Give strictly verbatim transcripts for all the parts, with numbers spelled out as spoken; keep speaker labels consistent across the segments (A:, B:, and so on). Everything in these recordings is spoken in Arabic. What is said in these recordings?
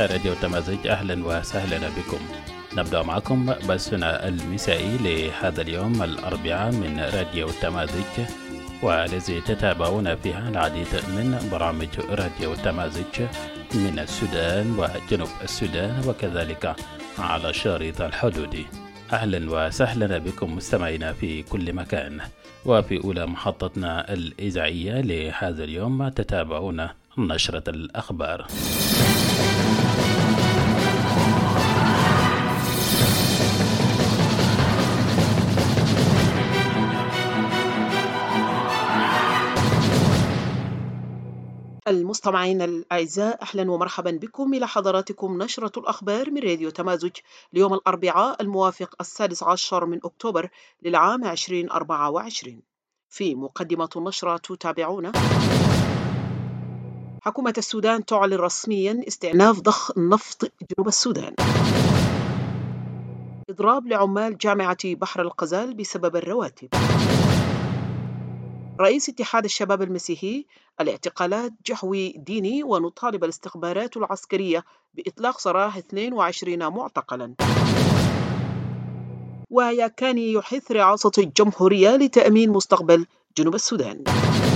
A: مستمعينا راديو تمازج، أهلا وسهلا بكم. نبدأ معكم بثنا المسائي لهذا اليوم الأربعاء من راديو تمازج، والذي تتابعون فيها العديد من برامج راديو تمازج من السودان وجنوب السودان وكذلك على شريط الحدود. أهلا وسهلا بكم مستمعينا في كل مكان. وفي أولى محطتنا الإذاعية لهذا اليوم تتابعون نشرة الأخبار.
B: المستمعين الأعزاء، أهلا ومرحبا بكم إلى حضراتكم نشرة الأخبار من راديو تمازج ليوم الأربعاء الموافق السادس عشر من أكتوبر للعام عشرين أربعة وعشرين. في مقدمة النشرة تتابعون: حكومة السودان تعلن رسميا استئناف ضخ النفط جنوب السودان. إضراب لعمال جامعة بحر الغزال بسبب الرواتب. رئيس اتحاد الشباب المسيحي: الاعتقالات جحوي ديني ونطالب الاستخبارات العسكرية بإطلاق سراح اثنين وعشرين معتقلا. وياكاني يحث رئاسة الجمهورية لتأمين مستقبل جنوب السودان.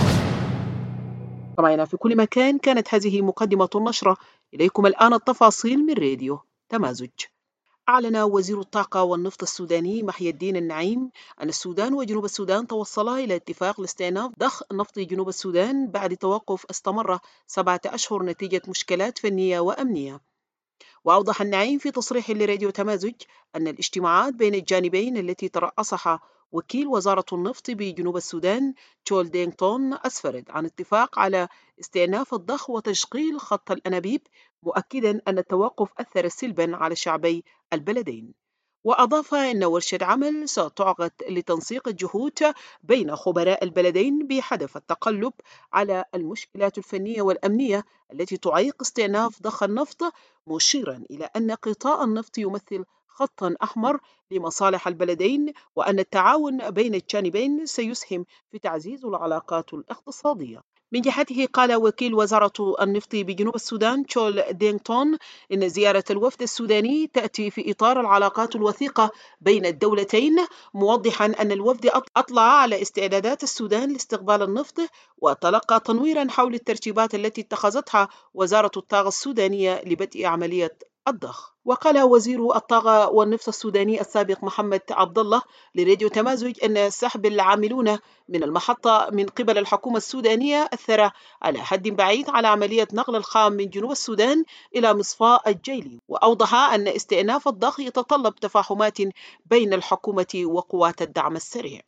B: طبعا في كل مكان، كانت هذه مقدمة النشرة. إليكم الآن التفاصيل من راديو تمازج. أعلن وزير الطاقة والنفط السوداني محي الدين النعيم أن السودان وجنوب السودان توصلا إلى اتفاق لاستئناف ضخ نفط جنوب السودان بعد توقف استمر سبعة أشهر نتيجة مشكلات فنية وأمنية. وأوضح النعيم في تصريح لراديو تمازج أن الاجتماعات بين الجانبين التي ترأسها وكيل وزارة النفط بجنوب السودان تشول دينغتون أسفرت عن اتفاق على استئناف الضخ وتشغيل خط الأنابيب، مؤكدا أن التوقف أثر سلبا على شعبي البلدين. وأضاف أن ورشة عمل ستعقد لتنسيق الجهود بين خبراء البلدين بهدف التقلب على المشكلات الفنية والأمنية التي تعيق استئناف ضخ النفط، مشيرا إلى أن قطاع النفط يمثل خطا أحمر لمصالح البلدين، وأن التعاون بين الجانبين سيسهم في تعزيز العلاقات الاقتصادية. من جهته قال وكيل وزارة النفط بجنوب السودان تشول دينغتون إن زيارة الوفد السوداني تأتي في إطار العلاقات الوثيقة بين الدولتين، موضحا أن الوفد أطلع على استعدادات السودان لاستقبال النفط وتلقى تنويرا حول الترتيبات التي اتخذتها وزارة الطاقة السودانية لبدء عملية الضخ. وقال وزير الطاقة والنفط السوداني السابق محمد عبد الله لراديو تمازج أن سحب العاملون من المحطة من قبل الحكومة السودانية أثر على حد بعيد على عملية نقل الخام من جنوب السودان إلى مصفاة الجيلي. وأوضح أن استئناف الضخ يتطلب تفاهمات بين الحكومة وقوات الدعم السريع.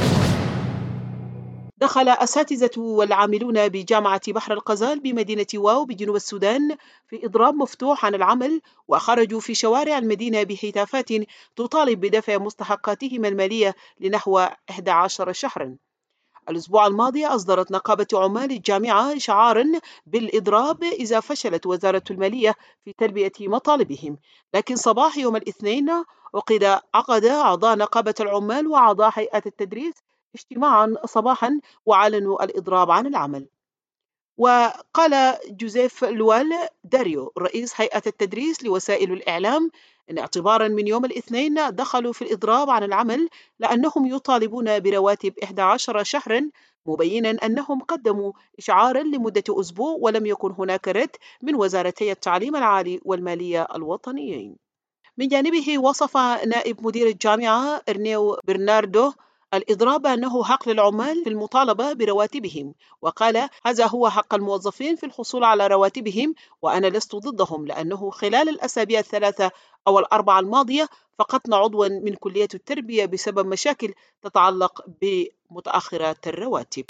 B: دخل أساتذة والعاملون بجامعة بحر الغزال بمدينة واو بجنوب السودان في إضراب مفتوح عن العمل، وخرجوا في شوارع المدينة بهتافات تطالب بدفع مستحقاتهم المالية لنحو إحدى عشر شهرا. الأسبوع الماضي أصدرت نقابة عمال الجامعة شعارا بالإضراب إذا فشلت وزارة المالية في تلبية مطالبهم، لكن صباح يوم الاثنين عقد عقد أعضاء نقابة العمال وأعضاء هيئة التدريس اجتماعا صباحا وأعلنوا الإضراب عن العمل. وقال جوزيف لوال داريو رئيس هيئة التدريس لوسائل الإعلام أن اعتبارا من يوم الاثنين دخلوا في الإضراب عن العمل لأنهم يطالبون برواتب إحدى عشر شهرا، مبينا أنهم قدموا إشعارا لمدة أسبوع ولم يكن هناك رد من وزارتي التعليم العالي والمالية الوطنيين. من جانبه وصف نائب مدير الجامعة إرنيو برناردو الإضراب بأنه حق للعمال في المطالبة برواتبهم، وقال هذا هو حق الموظفين في الحصول على رواتبهم، وأنا لست ضدهم، لأنه خلال الأسابيع الثلاثة أو الأربعة الماضية فقدنا عضوا من كلية التربية بسبب مشاكل تتعلق بمتأخرات الرواتب.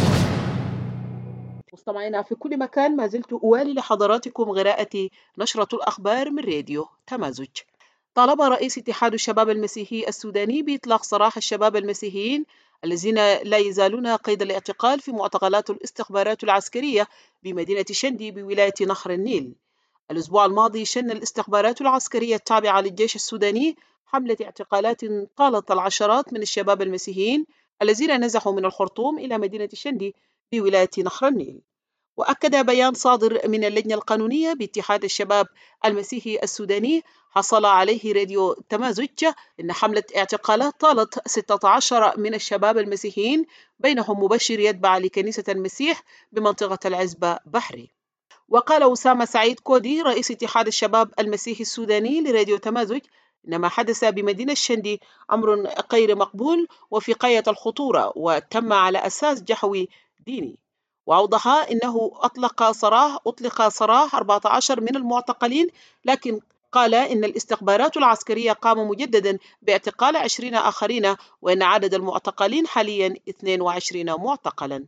B: مستمعينا في كل مكان، ما زلت أوالي لحضراتكم قراءة نشرة الأخبار من راديو تمازج. طالب رئيس اتحاد الشباب المسيحي السوداني بإطلاق سراح الشباب المسيحيين الذين لا يزالون قيد الاعتقال في معتقلات الاستخبارات العسكرية بمدينة شندي بولاية نهر النيل. الأسبوع الماضي شن الاستخبارات العسكرية التابعة للجيش السوداني حملة اعتقالات طالت العشرات من الشباب المسيحيين الذين نزحوا من الخرطوم إلى مدينة شندي بولاية نهر النيل. وأكد بيان صادر من اللجنة القانونية باتحاد الشباب المسيحي السوداني حصل عليه راديو تمازج إن حملة اعتقالات طالت ستة عشر من الشباب المسيحيين بينهم مبشر يتبع لكنيسة المسيح بمنطقة العزبة بحري. وقال أسامة سعيد كودي رئيس اتحاد الشباب المسيحي السوداني لراديو تمازج إن ما حدث بمدينة الشندي أمر غير مقبول وفي غاية الخطورة وتم على أساس جحوي ديني. وأوضح إنه أطلق سراح أطلق سراح أربعة عشر من المعتقلين، لكن قال إن الاستخبارات العسكرية قاموا مجددا باعتقال عشرين آخرين وإن عدد المعتقلين حاليا اثنين وعشرين معتقلا.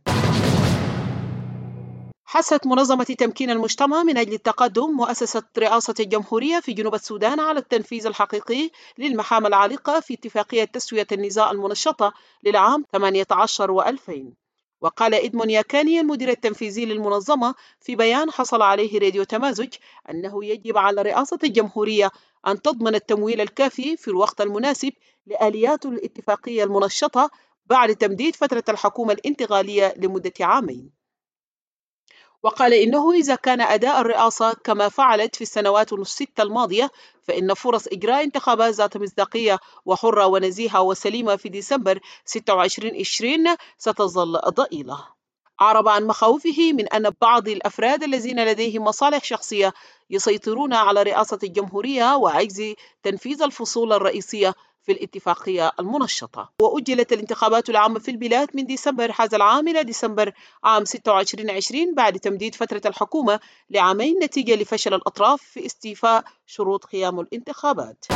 B: حثت منظمة تمكين المجتمع من أجل التقدم مؤسسة رئاسة الجمهورية في جنوب السودان على التنفيذ الحقيقي للمهام العالقة في اتفاقية تسوية النزاع المنشطة للعام ثمانية عشر وألفين. وقال إدمون ياكاني المدير التنفيذي للمنظمة في بيان حصل عليه راديو تمازج أنه يجب على رئاسة الجمهورية أن تضمن التمويل الكافي في الوقت المناسب لآليات الاتفاقية المنشطة بعد تمديد فترة الحكومة الانتقالية لمدة عامين. وقال إنه إذا كان أداء الرئاسة كما فعلت في السنوات الستة الماضية فإن فرص إجراء انتخابات ذات مصداقية وحرة ونزيهة وسليمة في ديسمبر ستة وعشرين عشرين ستظل ضئيلة. أعرب عن مخاوفه من أن بعض الأفراد الذين لديهم مصالح شخصية يسيطرون على رئاسة الجمهورية وعجز تنفيذ الفصول الرئيسية في الاتفاقية المنشطة. وأجلت الانتخابات العامة في البلاد من ديسمبر هذا العام إلى ديسمبر عام ستة وعشرين عشرين بعد تمديد فترة الحكومة لعامين نتيجة لفشل الأطراف في استيفاء شروط قيام الانتخابات.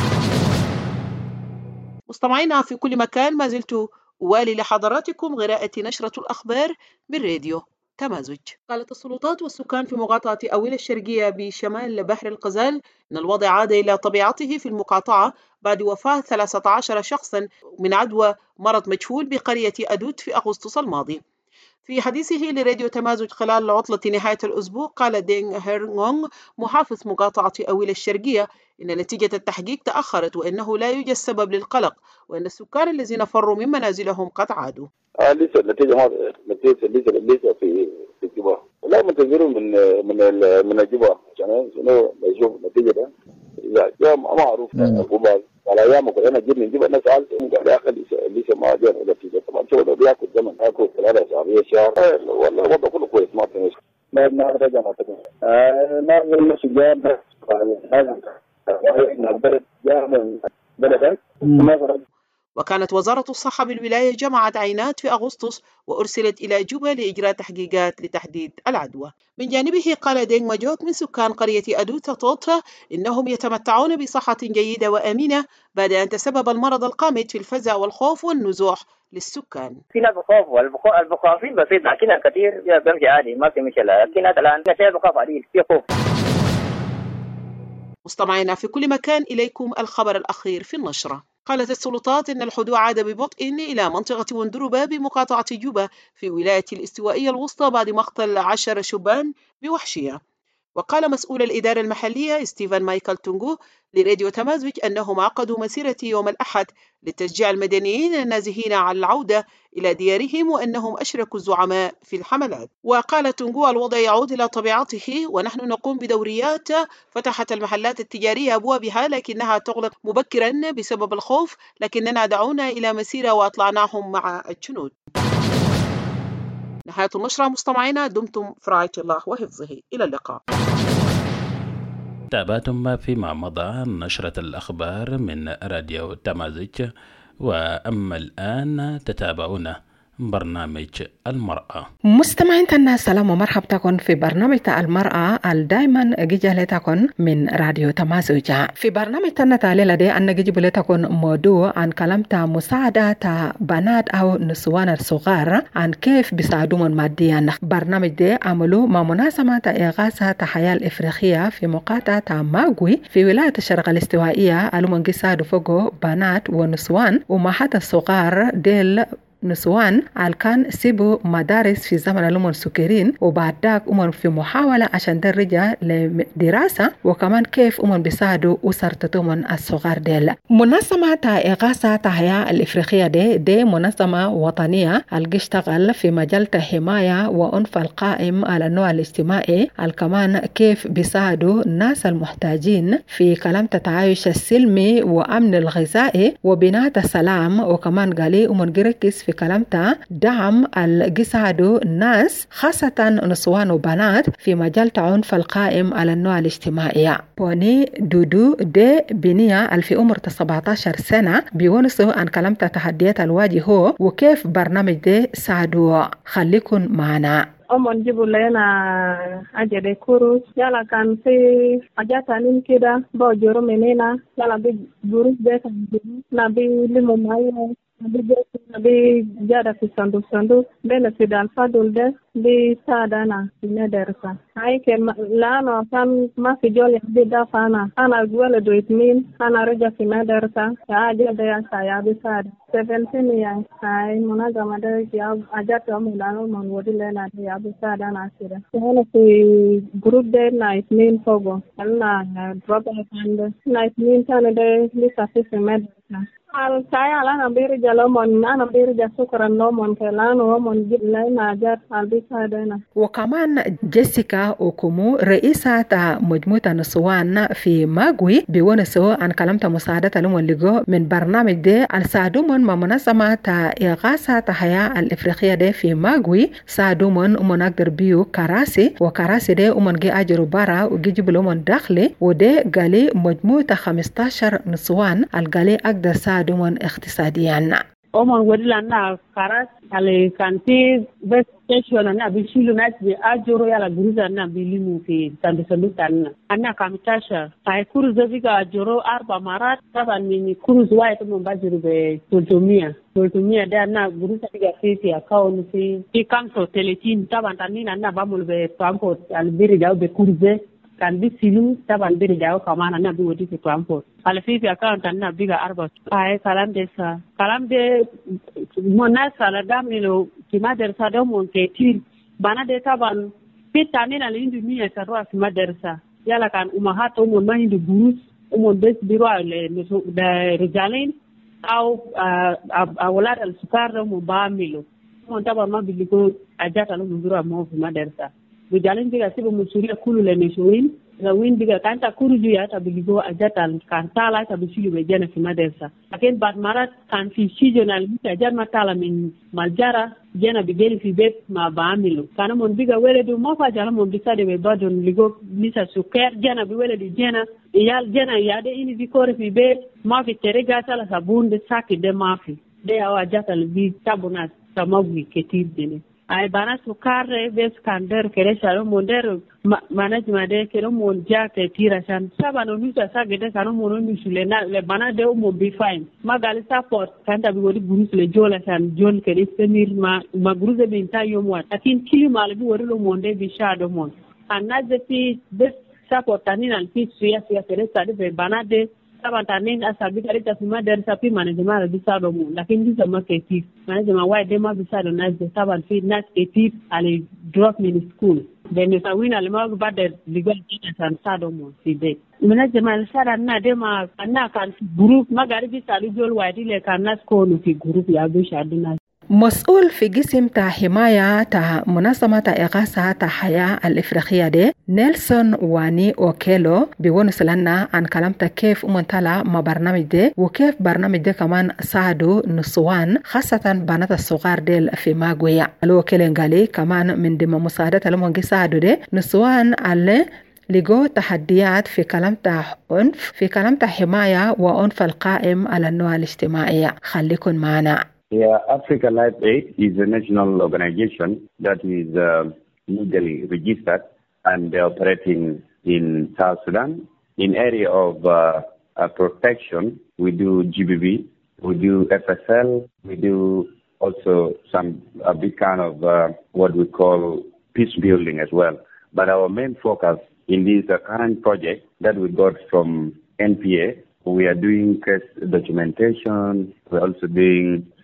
B: مستمعينا في كل مكان، ما زلت أوالي لحضراتكم قراءة نشرة الأخبار من راديو تمازج. قالت السلطات والسكان في مقاطعة أويل الشرقية بشمال بحر الغزال أن الوضع عاد إلى طبيعته في المقاطعة بعد وفاة ثلاثة عشر شخصا من عدوى مرض مجهول بقرية أدوت في أغسطس الماضي. في حديثه لراديو تمازج خلال عطلة نهاية الأسبوع، قال دينغ هيرغونغ محافظ مقاطعة أويل الشرقية إن نتيجة التحقيق تأخرت وإنه لا يوجد سبب للقلق وإن السكان الذين فروا من منازلهم قد عادوا.
C: آه لسه النتيجة ما نتيجة لسه لسه في في الجبهة، لا منتظرون من من من الجبهة عشان شنو نشوف النتيجة ده. إذا جاء ما معروف الجبهة على أيام كلنا جينا نجيب الناس سألت قال يا أخي لسه لسه ما جاء النتيجة. طبعا شو ده بياكل زمن ياكل ثلاثة أسابيع شهر والله الوضع كله كويس ما في مشكلة. ما ما رجع ما تكلم. آه ما من مشجع هذا البلد جاء من بلدك ما.
B: وكانت وزارة الصحة بالولاية جمعت عينات في أغسطس وأرسلت إلى جوبا لإجراء تحقيقات لتحديد العدوى. من جانبه قال دينغ ماجوك من سكان قرية أدوتا توتا إنهم يتمتعون بصحة جيدة وآمنة بعد أن تسبب المرض القامت في الفزع والخوف والنزوح للسكان.
D: فينا بخوف والبخافين بسيط لكنها كثير بمشي عادي ما في مشكلة، لكن الآن شيء بخاف عليه في خوف.
B: مستمعينا في كل مكان، إليكم الخبر الأخير في النشرة. قالت السلطات إن الهدوء عاد ببطء إلى منطقة وندربة بمقاطعة جوبا في ولاية الاستوائية الوسطى بعد مقتل عشر شبان بوحشية. وقال مسؤول الإدارة المحلية ستيفن مايكل تونغو لراديو تمازج أنهم عقدوا مسيرة يوم الأحد لتشجيع المدنيين النازحين على العودة إلى ديارهم وأنهم أشركوا الزعماء في الحملات. وقال تونغو الوضع يعود إلى طبيعته ونحن نقوم بدوريات. فتحت المحلات التجارية أبوابها لكنها تغلق مبكرا بسبب الخوف، لكننا دعونا إلى مسيرة وأطلعناهم مع الجنود. نهاية النشرة. مستمعينا دمتم في رعاية الله وحفظه. إلى اللقاء.
A: تابعتم فيما مضى نشرة الأخبار من راديو تمازج، وأما الآن تتابعون برنامج المرأة.
E: مستمعين الناس، سلام ومرحبا تكون في برنامج المرأة الدائما جيجي تكون من راديو تمازج. في برنامج تنتالي لدي أن جيجي تكون موضوع عن كلامة مساعدة بنات أو نسوان الصغار عن كيف بيساعدون ماديا. برنامج ده عملوا مع مناسبة إغاثة الحياة الإفريقية في مقاطعة ماغوي في ولاية الشرق الاستوائية، ألومن يساعدوا فوقو بنات ونسوان ومحات الصغار ديل نسوان كان سيبوا مدارس في زمن الأمم السكرين وبعد ذاك أمم في محاولة عشان درجة لدراسة وكمان كيف أمم بيساعدوا أسر تتمن الصغار ديل. منظمة إغاثة تحيا الإفريقية دي دي منظمة وطنية الاشتغل في مجال حماية وأنف القائم على النوع الاجتماعي الكمان كيف بيساعدوا الناس المحتاجين في كلام التعايش السلمي وأمن الغذائي وبناء السلام وكمان قالي أمم جركز في كلام دعم الجسادو الناس خاصة نسوان وبنات في مجال عنف القائم على النوع الاجتماعي. بوني دودو دي بنية الفي عمر سبعة عشر سنة بيونسوا عن كلام تحديات الواجهة وكيف برنامج دي ساعدوا. خليكن معنا.
F: أمون جيبوا لنا أجد كوروس يلا كان في حاجات عنين كده بوجرو مننا يلا بجروس ده نبي لممايا نبي جادا في صندوق صندوق بين في الفضل ده بساعدنا في ندرسة هاي كم لأنه كان ما في جول يبدأ فانا أنا أقول دويت مين أنا رجع في ندرسة أجد ده سايا بساعد seventeen years هاي منظمة ده يا أجد أمي لانه من ودي لنا ده يا بساعدنا كده أنا في جروب ده نايت مين فوقه أنا دروبة فاند نايت مين كان ده لسه في مدرسة al saya ala na biri jalomon ana biri ja sukran nomon kelano mon jibla na jar albisa dana.
E: وكمان جيسيكا أوكومو رئيسة مجموعة نسوان في ماغوي بيونسوا عن كلامة مساعدة لهم اللي من برنامج ده السادومون ما منظمة إغاثة تحيا الإفريقية ده في ماغوي سادومون أمون أقدر بيو كراسي وكراسي ده أمون جي أجروا برا وجي جيب لهم داخلي وده قالي مجموعة خمسة عشر نسوان القالي أقدر سادومون اقتصاديا.
G: Oman wadila na karas ale kanti best station na bishilu na bi ajoro yala guruza na bilimu fi tandu sandutan anna kamitasha ay kuruza biga ajoro arba marat taban ni kuruza wa ito mbajiru be toltomia toltomia da na guruza biga fi account fi fi kanso teletin taban tanina na bamul be transport albiri jaw be kuruze kan bisilu taban biri jaw kamana na bi wodi fi transport ala fi account na biga arba ay kalam desa kalam de mona sala damilo kimadersa do monte tir bana de taban pitani na lindu miya sarwa kimadersa yala kan umahato mon mahindu burus umon bes biro le da rijalin au awala al sukar mo bamilo mon taban ma biliko ajata lo biro mo kimadersa rijalin diga sibo musuria kulu le neshuin na win diga kanta kuruju ya tabiligo ajata kan tala tabisilu be jana kimadersa lakin bad marat kan fi seasonal mita jarma tala min maljara jana bigeli fi bet ma baamilu kana mon biga wele du mo fa jala mon bisade be badon ligo misa suker jana bi wele di jana yal jana yade ini bi kore fi bet ma fi terega tala sabunde saki de mafi de awa jata bi tabuna samagwi ketir dene ay bana sukare bes kander kere sharo mondero management de kero mondia te tira san sabano nusa sagede kanu mono nusule na le bana de mo be fine magali support kanta bi wodi burus le jola san jon kere semir ma ma gruze be intayo mo atin kilima le bi wodi lo monde bi shado mon anaze fi bes support tanina fi suya suya kere sade be bana de sabantanin asabi kare ta fima der sapi management bi sado mo lakin di sama ketif management why dem ma bi sado na de saban fi nas ketif ale drop me in school then sa wina le ma ba de legal san sado mo fi de management sara na de ma na kan group magari bi sado jol wadi le kan nas ko no fi group ya bi shaduna
E: مسؤول في قسم تا حماية تا منظمة إغاثة تحيا الإفريقية دي نيلسون واني أوكيلو بيونس لنا عن كلامتا كيف منتلا ما برنامج دي وكيف برنامج دي كمان ساعدوا نسوان خاصة بنات الصغار ديل في ماغويا الوكيل قالي كمان من دم مساعدة لهم ساعدوا دي نسوان اللي لقوا تحديات في كلامتا أنف في كلامتا حماية وأنف القائم على النوع الاجتماعي خليكن معنا.
H: Yeah, Africa Life Aid is a national organization that is uh, legally registered and operating in South Sudan. In area of uh, uh, protection, we do G B V, we do F S L, we do also some a big kind of uh, what we call peace building as well. But our main focus in this uh, current project that we got from N P A, we are doing case documentation. We're also doing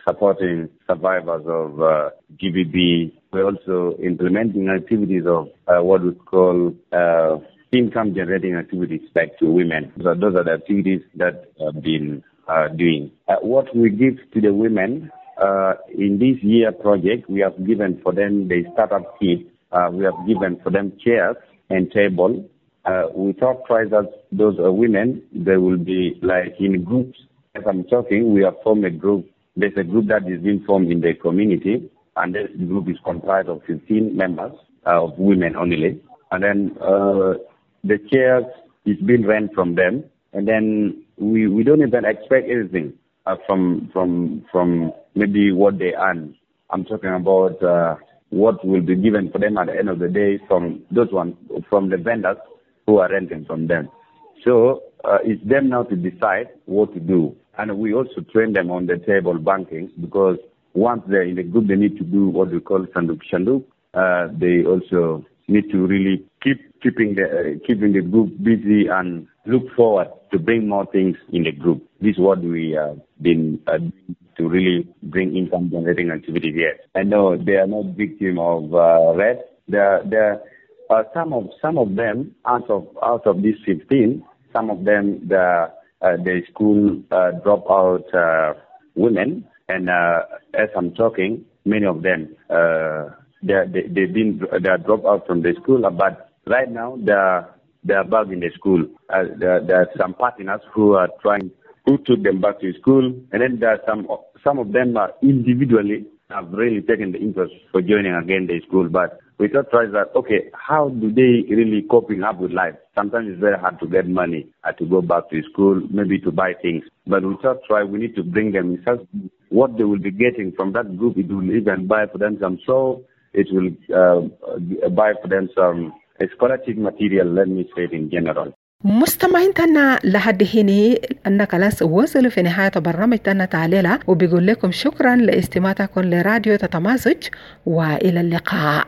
H: supporting survivors of uh, G B V. We're also implementing activities of uh, what we call uh, income generating activities back to women. So those are the activities that have been uh, doing. Uh, what we give to the women uh, in this year project, we have given for them the startup kit. Uh, we have given for them chairs and table. Uh, we thought twice that those uh, women, they will be like in groups. As I'm talking, we have formed a group. There's a group that is being formed in the community, and this group is comprised of fifteen members uh, of women only. And then uh, the chairs is being rent from them, and then we, we don't even expect anything uh, from from from maybe what they earn. I'm talking about uh, what will be given for them at the end of the day from those ones, from the vendors who are renting from them. So uh, it's them now to decide what to do. And we also train them on the table banking, because once they're in the group, they need to do what we call sanduk shanduk. Uh, they also need to really keep keeping the uh, keeping the group busy and look forward to bring more things in the group. This is what we have uh, been uh, to really bring income generating activities here. I know they are not victim of uh, red. There, there are some of some of them out of out of these fifteen. Some of them the uh, the school uh, dropout uh, women, and uh, as I'm talking, many of them uh, they they they've been they are dropped out from the school, but right now they are they are back in the school. Uh, there, there are some partners who are trying who took them back to school, and then there are some some of them are individually have really taken the interest for joining again the school. But we thought twice that, okay, how do they really coping up with life? Sometimes it's very hard to get money uh, to go back to school, maybe to buy things. But we thought try we need to bring them in such what they will be getting from that group. It will even buy for them some soap. It will uh, buy for them some scholarship material, let me say it in general.
E: مستمعين تنا لحد هنا أنك لاس وصلوا في نهاية برنامج تنا تعليلا، وبيقول لكم شكرا لاستماعتكم لراديو تتمازج، وإلى اللقاء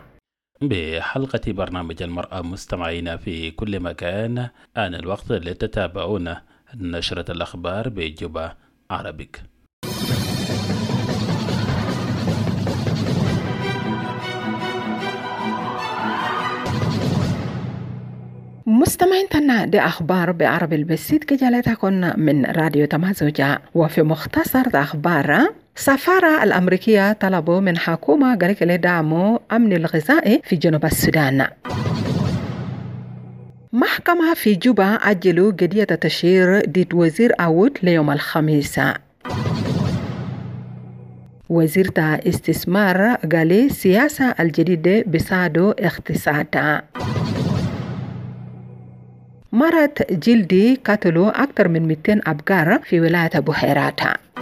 A: بحلقة برنامج المرأة. مستمعينا في كل مكان، آن الوقت لتتابعون نشرة الأخبار بجوبا عربيك.
E: مستمعين تنا دي أخبار بعربي البسيط كجالتكم من راديو تمازوجة. وفي مختصر أخبار، سفارة الأمريكية طلبوا من حكومة قالك لدعموا أمن الغذائي في جنوب السودان. محكمة في جوبا أجلوا قضية تشهير ضد وزير أود ليوم الخميس. وزير استثمار قال سياسة الجديدة بساعدوا اقتصادا. مرض جلدي قتلوا أكثر من مئتين أبقار في ولاية بحيرات.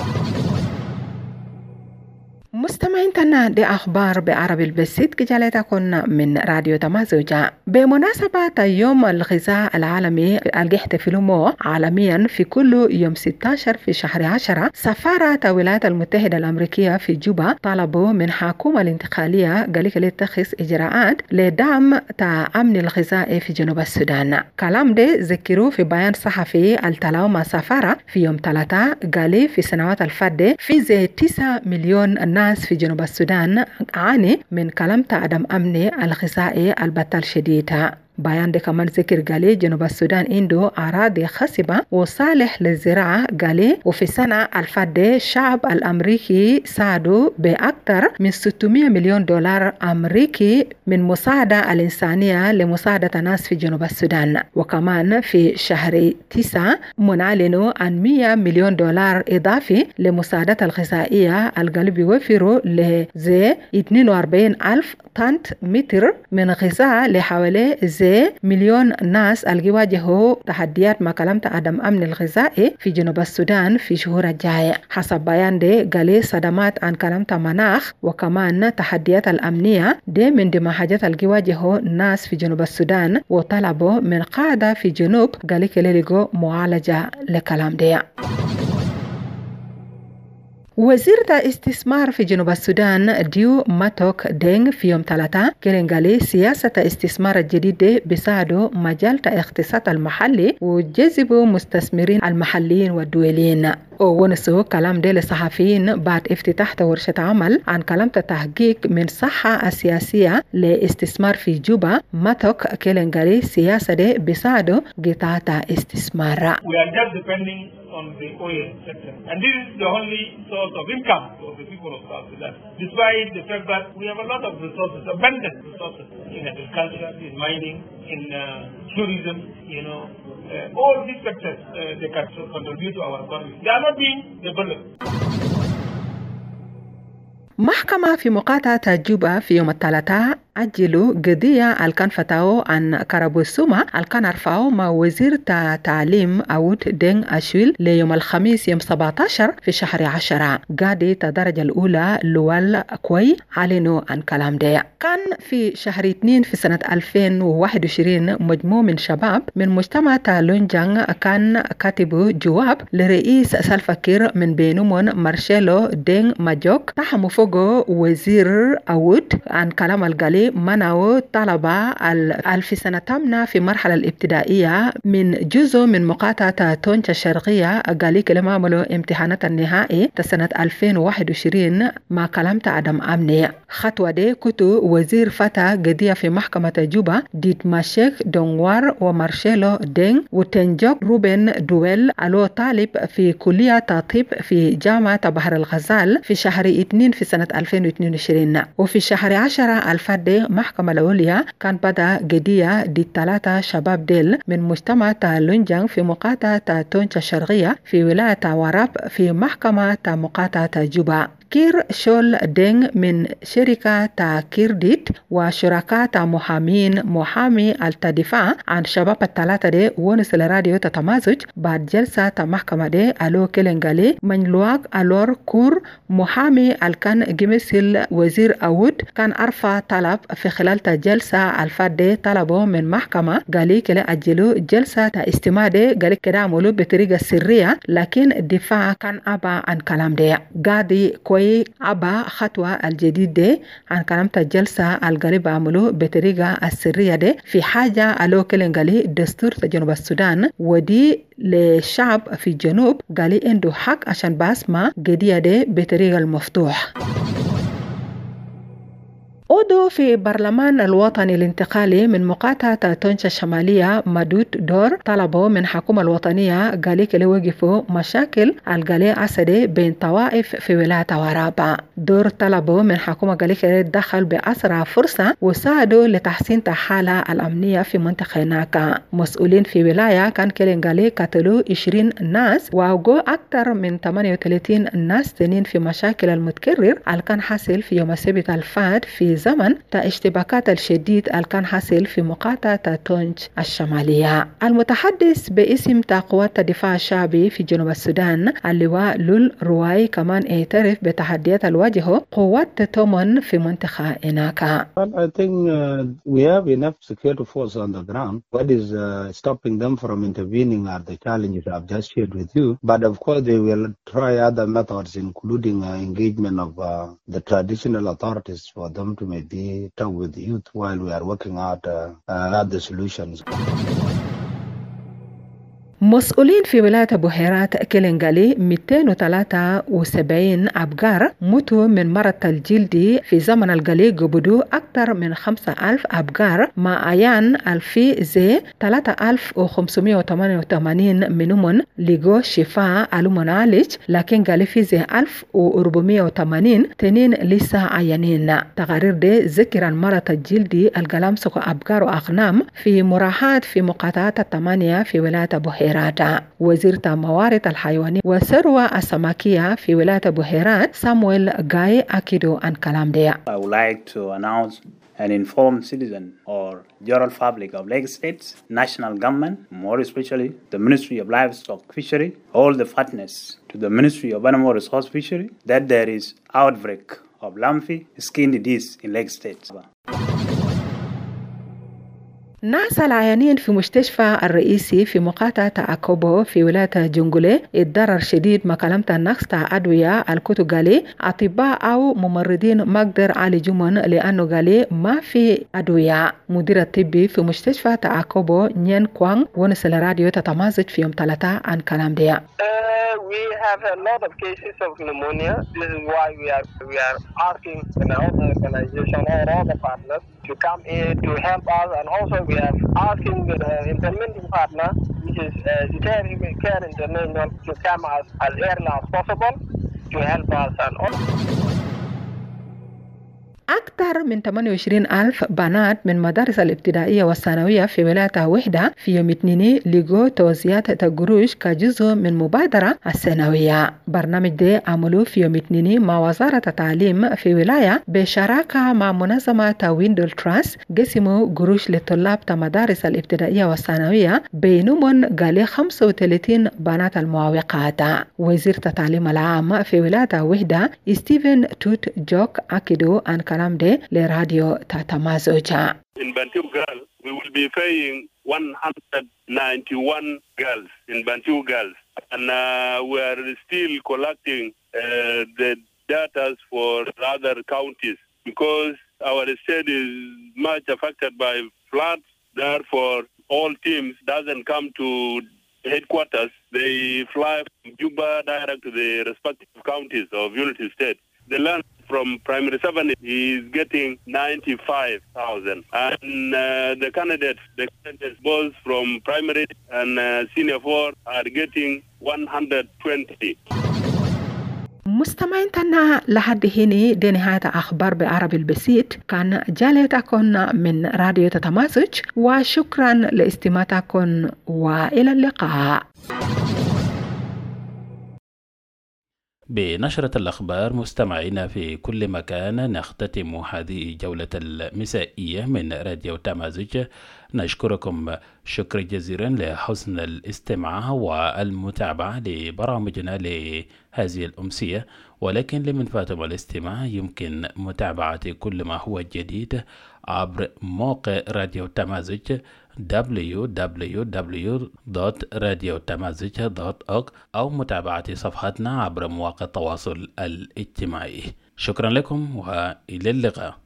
E: مستمعين تنا دي أخبار بعربي البسيط كجالتكم من راديو تمازوجة. بمناسبة يوم الغذاء العالمي اللي يحتفلوه عالميا في كل يوم ستة عشر في شهر عشرة، سفارة الولايات المتحدة الأمريكية في جوبا طلبوا من حكومة الانتقالية قالك لتخذ إجراءات لدعم أمن الغذائي في جنوب السودان. كلام ده ذكروا في بيان صحفي التلاو مع سفارة في يوم ثلاثة، قال في سنوات الفادة في زي تسعة مليون الناس في جنوب السودان عاني من كلام عدم أمن الغذائي البطال شديدة. بيان ده كمان ذكر قالي جنوب السودان عنده أراضي خصبة وصالح للزراعة قالي، وفي سنة الفادة الشعب الأمريكي ساعدوا بأكثر من ستمائة مليون دولار أمريكي من مساعدة الإنسانية لمساعدة الناس في جنوب السودان. وكمان في شهر تسعة منعلنوا عن مئة مليون دولار إضافي لمساعدة الغذائية القلب يوفروا لزي اثنين وأربعين ألف طن متر من غذاء لحوالي زي مليون ناس اللي يواجهوا تحديات ما كلمت عدم أمن الغذائي في جنوب السودان في شهور الجاية. حسب بيان ده قال صدمات عن كلمت مناخ وكمان تحديات الأمنية ده من ضمن حاجات اللي يواجهوا الناس في جنوب السودان، وطلبوا من قادة في جنوب قال كليلقوا معالجة لكلام ده. وزير الاستثمار في جنوب السودان ديو ماتوك دينغ في يوم ثلاثة كلنغالي سياسة استثمار الجديدة بساعدوا مجال الاقتصاد المحلي وجذبوا مستثمرين المحليين والدوليين. ونسو كلام ديل الصحفيين بعد افتتاح ورشة عمل عن كلام تحقيق من صحة السياسية لاستثمار في جوبا ماتوك كيلنغاري سياسة دي بيساعدوا قطاع استثمار.
I: We are just depending on the oil sector and this is the only source of income for the people of South Sudan, despite the fact that we have a lot of resources, abundant resources in agriculture, in mining, in uh, tourism, you know, uh, all these sectors uh, they can contribute to our economy. They are not being developed.
E: محكمة في مقاطعة جوبا في يوم الثلاثاء أجلوا قضية الكان فتاو عن كربوسوما الكان رفعوا مع وزير تعليم أود دين أشويل ليوم الخميس يوم سبعة عشر في شهر عشرة. قاضي الدرجة الأولى لوال كوي علنوا عن كلام ده. كان في شهر اثنين في سنة ألفين وواحد وعشرين مجموعة من شباب من مجتمع تالونجان كان كاتبوا جواب لرئيس سلفاكير من بينهم مارشيلو دين ماجوك تحموا فوقه وزير أود عن كلام القالي منعوا طلبة الف سنة تامنة في مرحلة الابتدائية من جزء من مقاطعة تونشا الشرقية قالي كلمة عملوا امتحانات النهائي سنة ألفين وواحد وعشرين مع كلام عدم أمني. خطوة دي كتو وزير فتى قضية في محكمة جوبا ديت ماشيك دونوار ومارشيلو دين وتنجوك روبن دويل على طالب في كلية طب في جامعة بحر الغزال في شهر اثنين في سنة ألفين واثنين وعشرين. وفي شهر عشرة الفادي محكمة العليا كان بدأ قضية دي ثلاثة شباب ديل من مجتمع تالونجان في مقاطعة تونشا الشرقية في ولاية وراب في محكمة مقاطعة جوبا. كير شول دين من شركة كيرديت وشركاء محامين محامي الدفاع عن شباب الثلاثة دي ونس الراديو تتمازج بعد جلسة محكمة دي ألو كيلنغالي من لواق ألور كور محامي الكان جميسيل وزير أود كان أرفع طلب في خلال جلسة الفاد دي طلبه من محكمة قالي كلا أجلو جلسة استماع دي قالي كده عملو بطريقة سرية لكن الدفاع كان أبا عن كلام دي قاضي كوي أبا خطوة الجديد دي عن كلام الجلسة القريبة عملو بطريقة السرية دي في حاجة ألو كيلنغالي دستور جنوب السودان ودي للشعب في الجنوب قالي عنده حق عشان باسمع قضية دي بطريقة المفتوح. عضو في برلمان الوطني الانتقالي من مقاطعة تونشا الشمالية مدود دور طلبوا من حكومة الوطنية قاليك اللي وقفوا مشاكل القالي عسدي بين طوائف في ولاية ورابع. دور طلبوا من حكومة قاليك اللي دخل بأسرع فرصة وساعدوا لتحسين الحالة الأمنية في منطقة هناك. مسؤولين في ولاية كان كيلين قالي قتلوا عشرين ناس ووقعوا أكثر من ثمانية وثلاثين ناس تنين في مشاكل المتكرر اللي كان حاصل في يوم السبت الفات في زمن اشتباكات الشديد اللي كان حاصل في مقاطعة تونج الشمالية. المتحدث باسم قوات الدفاع الشعبي في جنوب السودان اللواء لول رواي كمان اعترف بتحديات الواجهة قوات تومون في منطقة هناك.
J: Well, I think uh, we have enough security force on the ground. What is uh, stopping them from intervening are the challenges I've just shared with you. But of course they will try other methods including uh, engagement of uh, the traditional authorities for them to maybe talk with the youth while we are working out uh, uh, other solutions.
E: مسؤولين في ولاية بحيرات كيلنغالي مئتين وثلاثة وسبعين أبقار ماتوا من مرض الجلد في زمن القلي قبضوا أكثر من خمسة ألف أبقار مع أيان الفي زي ثلاثة آلاف وخمسمائة وثمانية وثمانين منهم لقوا شفاء المنعالج لكن قالي في زي ألف وأربعمائة وثمانين تنين لسه عيانين. تقارير دي ذكر مرض الجلد القلام سكو أبقار وأغنام في مراحات في مقاطعات الثمانية في ولاية بحيرات. وزير الموارد الحيوانية والثروة السمكية في ولاية بحيرات سامويل غاي أكيدو عن كلام ده.
K: I would like to announce and inform citizen or general public of Lake State's national government, more especially the Ministry of Livestock Fishery, all the partners to the Ministry of Animal Resource Fishery, that there is outbreak of lumpy skin disease in Lake State.
E: ناس العيانين في مستشفى الرئيسي في مقاطعة أكوبو في ولاية جنجولي اتضرر شديد ما كلمت النقص تاع أدوية الكتو قالي أطباء أو ممرضين ما قدر عالجومن لأنه قالي ما في أدوية. مدير الطبي في مستشفى أكوبو نين كوان ونس الراديو تتمازج في يوم ثلاثة عن كلام دي.
L: we have a lot of cases of pneumonia. This is why we are we are asking the other organization or other partners to come in to help us, and also we are asking the implementing partner, which is uh, Care, Care International, to come as, as early as possible to help us. And all.
E: أكثر من ثمانية وعشرين ألف بنات من مدارس الابتدائية والثانوية في ولاية وحدة في يوم اثنين لقوا توزيعات قروش كجزء من مبادرة السنوية. برنامج ده عملوه في يوم اثنين مع وزارة التعليم في ولاية بشراكة مع منظمة ويندل تراست، قسموا قروش للطلاب مدارس الابتدائية والثانوية بينهم قال خمسة وثلاثين بنات المعوقات. وزير التعليم العام في ولاية وحدة ستيفن توت جوك أكدوا أن كلام ده لراديو تمازوجا.
M: In Bantu girls, we will be paying one hundred ninety-one girls in Bantu girls, and uh, we are still collecting uh, the data for other counties because our state is much affected by floods. Therefore, all teams doesn't come to headquarters. They fly from Juba direct to the respective counties of Unity State. The land from primary seven is getting ninety-five thousand, and uh, the candidates, the candidates both from primary and uh, senior four are getting one hundred twenty.
E: مستمعين تنا لحد هنا دي نهاية أخبار بعربي البسيط. كان جالتكم من راديو تتمازج، وشكرا لاستماعكم وإلى اللقاء.
A: بنشرة الأخبار مستمعينا في كل مكان نختتم هذه جولة المسائية من راديو تمازج. نشكركم شكرا جزيلا لحسن الاستماع والمتابعة لبرامجنا لهذه الأمسية، ولكن لمن فاتم الاستماع يمكن متابعة كل ما هو جديد عبر موقع راديو تمازج دبليو دبليو دبليو دوت راديو تمازج دوت أورج أو متابعة صفحتنا عبر مواقع التواصل الاجتماعي. شكرا لكم وإلى اللقاء.